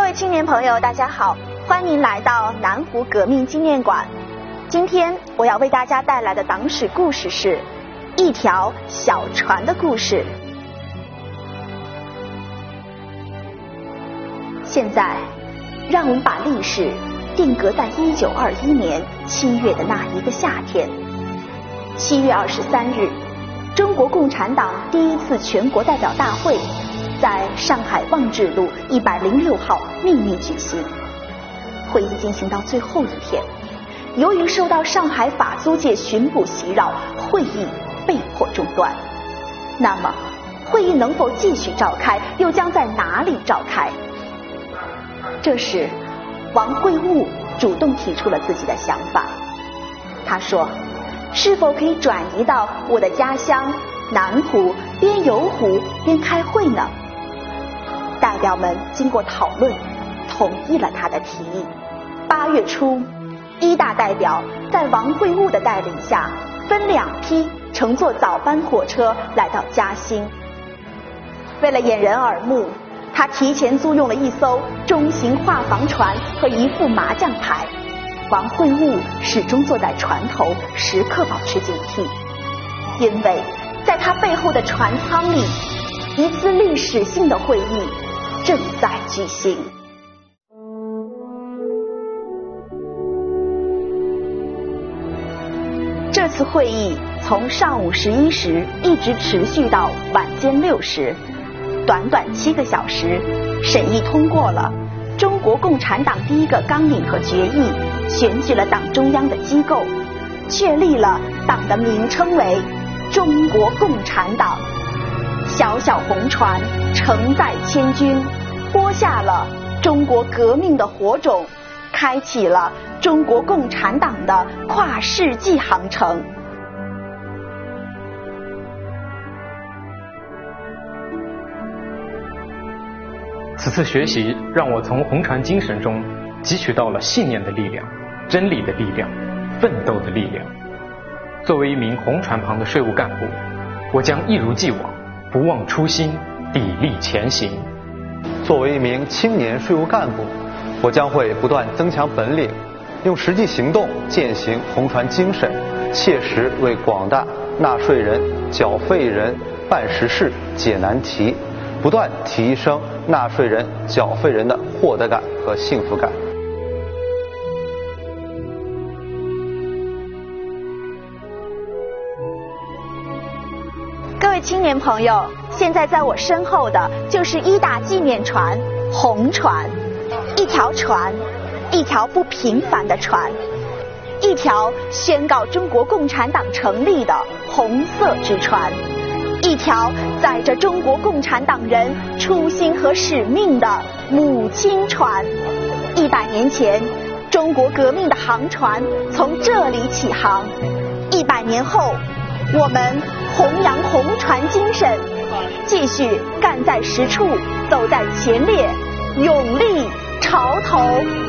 位青年朋友，大家好，欢迎来到南湖革命纪念馆。今天我要为大家带来的党史故事是一条小船的故事。现在，让我们把历史定格在1921年7月的那一个夏天。7月23日，中国共产党第一次全国代表大会在上海望志路106号秘密举行。会议进行到最后一天，由于受到上海法租界巡捕袭扰，会议被迫中断。那么，会议能否继续召开，又将在哪里召开？这时，王会悟主动提出了自己的想法。他说：“是否可以转移到我的家乡南湖，边游湖边开会呢？”代表们经过讨论，同意了他的提议。8月初，一大代表在王会悟的带领下，分2批乘坐早班火车来到嘉兴。为了掩人耳目，他提前租用了一艘中型画舫船和一副麻将牌。王会悟始终坐在船头，时刻保持警惕，因为在他背后的船舱里，一次历史性的会议正在举行。这次会议从上午11时一直持续到晚间6时，短短7个小时，审议通过了中国共产党第一个纲领和决议，选举了党中央的机构，确立了党的名称为中国共产党。小小红船承载千军，播下了中国革命的火种，开启了中国共产党的跨世纪航程。 此次学习让我从红船精神中汲取到了信念的力量、真理的力量、奋斗的力量。作为一名红船旁的税务干部，我将一如既往不忘初心，砥砺前行。 作为一名青年税务干部，我将会不断增强本领，用实际行动践行红船精神，切实为广大纳税人、缴费人办实事、解难题，不断提升纳税人、缴费人的获得感和幸福感。 各位青年朋友，现在在我身后的就是一大纪念船——红船。一条船，一条不平凡的船，一条宣告中国共产党成立的红色之船，一条载着中国共产党人初心和使命的母亲船。100年前，中国革命的航船从这里起航。100年后，我们弘扬红船精神，继续干在实处，走在前列，勇立潮头。